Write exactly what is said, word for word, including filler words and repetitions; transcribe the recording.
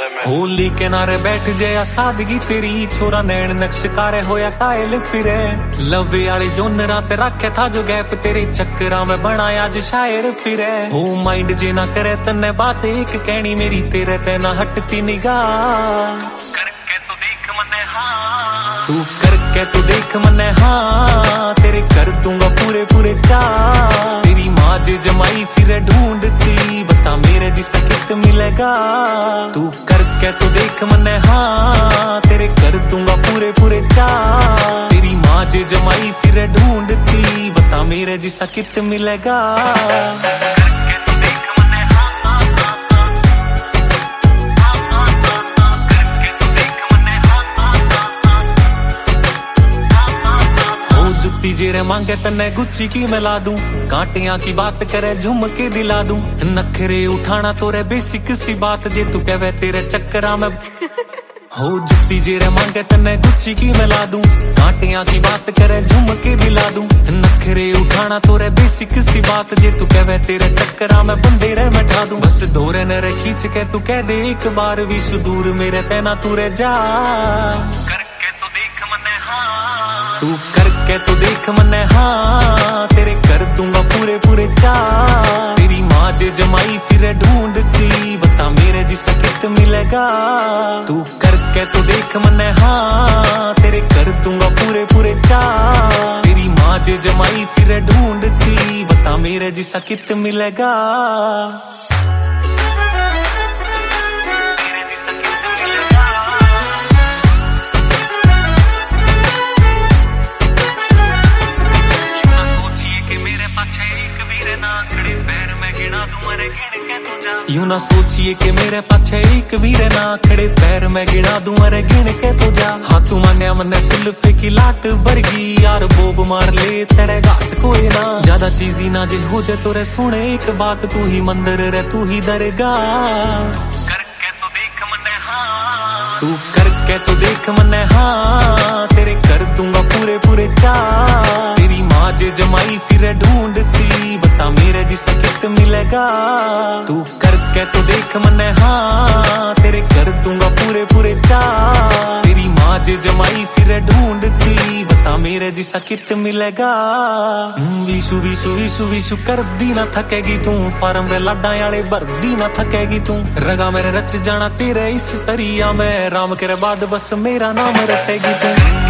होली किनारे बैठ जाया सादगी तेरी, छोरा नैन नक्शकारे होया कायल फिरे। लवे आले जोन रात रखे था जो गैप, तेरे चक्करा में बनाया आज शायर फिरे। हो माइंड जे ना करे तन्ने बात एक कहनी, मेरी तेरे ते ना हटती निगाह। करके तो देख मने हाँ, तू करके तो देख मने हाँ, तेरे कर दूंगा पूरे पूरे चाह। तेरी माँ जे जमाई फिरे ढूंढती, बता मेरे जिसा कित मिलेगा। तू करके तो देख मने हाँ, तेरे कर दूंगा पूरे पूरे चाह। तेरी माँ जे जमाई फिरे ढूंढती, बता मेरे जिसा कित मिलेगा। जेरे मांगे तन्ने गुच्ची की मैं ला दूं, कांटियां की बात करे झुमके दिला दूं। नखरे उठाना तोरे बेसिक सी बात, जे तू कहवे तेरे चक्करा में हो जुत्ती। जेरे मांगे तन्ने गुच्ची की मैं ला दूं, कांटियां की बात करे झुमके दिला दूं। नखरे उठाना तोरे बेसिक सी बात, जे तू कहवे तेरे चक्करा में बंदे रे मैं ठा दूं। बस दोरे नरे खींच के तू कह दे एक बार, भी सुदूर मेरे तेना तूरे जा। करके तो देख मने हाँ, तू करके तो देख मने हाँ, तेरे कर दूंगा पूरे पूरे चाह। तेरी माँ जे जमाई फिरे ढूंढती, बता मेरे जिसा कित मिलेगा। तू करके तो देख मने हाँ, तेरे कर दूंगा पूरे पूरे चाह। तेरी माँ जे जमाई फिरे ढूंढती, बता मेरे जिसा कित मिलेगा। यूं ना सोचिए कि मेरे पाछे एक वीरे ना खड़े, पैर में गिना दूं अरे गिन के तो जा। हाँ तू मान्या मन्ने सुल्फे की लाट बरगी, यार बोब मार ले तेरे घाट कोई ना। ज्यादा चीजी ना जे हो जे तोरे सुने एक बात, तू ही मंदिर रे तू ही दरगाह। करके तो देख मन्ने हाँ, तू करके तो देख मन्ने हाँ, तेरे कर दूंगा पूरे पूरे चाह। तेरी माँ जे जमाई फिरे ढूंढती, बता मेरे जिसा कित मिलेगा। तू करके तो देख मने हाँ, तेरे कर दूंगा पूरे पूरे चाह। तेरी माँ जे जमाई फिरे ढूंढती, बता मेरे जिसा कित मिलेगा। विशु विशु विशु विशु कर दी ना थकेगी तू, फार्म वे लाडा आले भर दी ना थकेगी तू। रगा मेरे रच जाना तेरे इस तरिया में, राम के बाद बस मेरा नाम रटेगी तू।